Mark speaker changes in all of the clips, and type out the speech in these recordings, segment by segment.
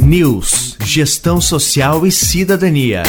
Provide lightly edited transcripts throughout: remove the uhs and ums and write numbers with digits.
Speaker 1: News, Gestão Social e Cidadania.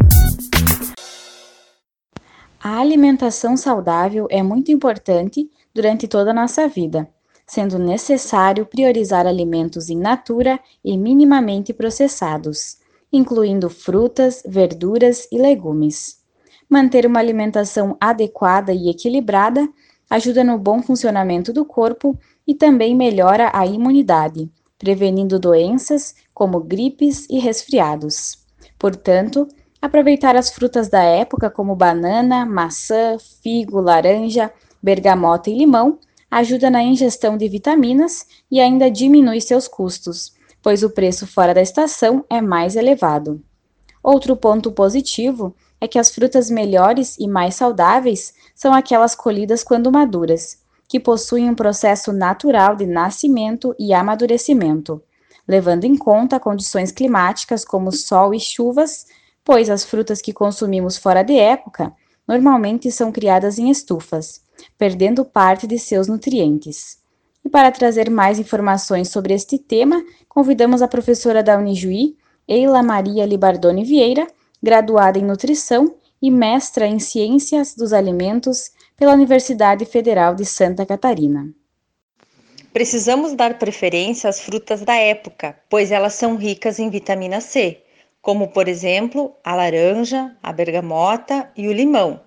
Speaker 2: A alimentação saudável é muito importante durante toda a nossa vida, sendo necessário priorizar alimentos in natura e minimamente processados, incluindo frutas, verduras e legumes. Manter uma alimentação adequada e equilibrada ajuda no bom funcionamento do corpo e também melhora a imunidade, prevenindo doenças como gripes e resfriados. Portanto, aproveitar as frutas da época como banana, maçã, figo, laranja, bergamota e limão ajuda na ingestão de vitaminas e ainda diminui seus custos, pois o preço fora da estação é mais elevado. Outro ponto positivo é que as frutas melhores e mais saudáveis são aquelas colhidas quando maduras, que possuem um processo natural de nascimento e amadurecimento, levando em conta condições climáticas como sol e chuvas, pois as frutas que consumimos fora de época normalmente são criadas em estufas, perdendo parte de seus nutrientes. E para trazer mais informações sobre este tema, convidamos a professora da Unijuí, Eila Maria Libardoni Vieira, graduada em Nutrição e mestra em Ciências dos Alimentos pela Universidade Federal de Santa Catarina.
Speaker 3: Precisamos dar preferência às frutas da época, pois elas são ricas em vitamina C, como, por exemplo, a laranja, a bergamota e o limão.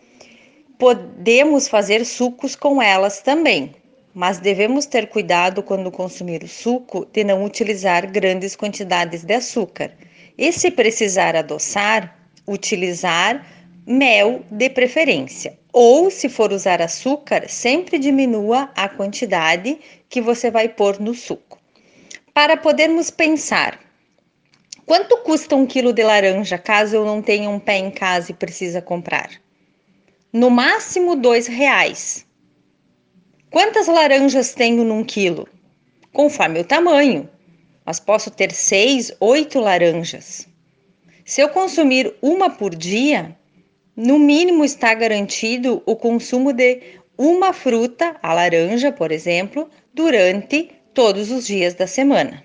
Speaker 3: Podemos fazer sucos com elas também, mas devemos ter cuidado quando consumir o suco de não utilizar grandes quantidades de açúcar. E se precisar adoçar, utilizar mel de preferência. Ou, se for usar açúcar, sempre diminua a quantidade que você vai pôr no suco. Para podermos pensar, quanto custa 1 quilo de laranja caso eu não tenha um pé em casa e precisa comprar? No máximo R$2. Quantas laranjas tenho num quilo? Conforme o tamanho, mas posso ter 6, 8 laranjas. Se eu consumir uma por dia, no mínimo está garantido o consumo de uma fruta, a laranja, por exemplo, durante todos os dias da semana.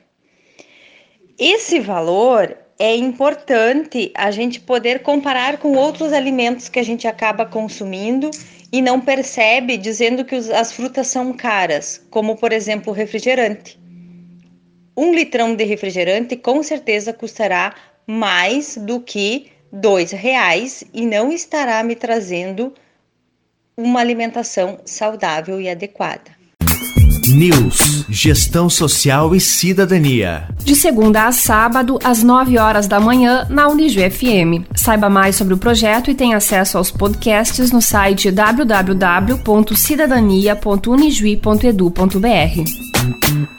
Speaker 3: Esse valor é importante a gente poder comparar com outros alimentos que a gente acaba consumindo e não percebe, dizendo que as frutas são caras, como, por exemplo, o refrigerante. 1 litrão de refrigerante com certeza custará mais do que R$2 e não estará me trazendo uma alimentação saudável e adequada.
Speaker 1: News, Gestão Social e Cidadania.
Speaker 4: De segunda a sábado, às 9 horas da manhã, na Unijuí FM. Saiba mais sobre o projeto e tenha acesso aos podcasts no site www.cidadania.unijuí.edu.br.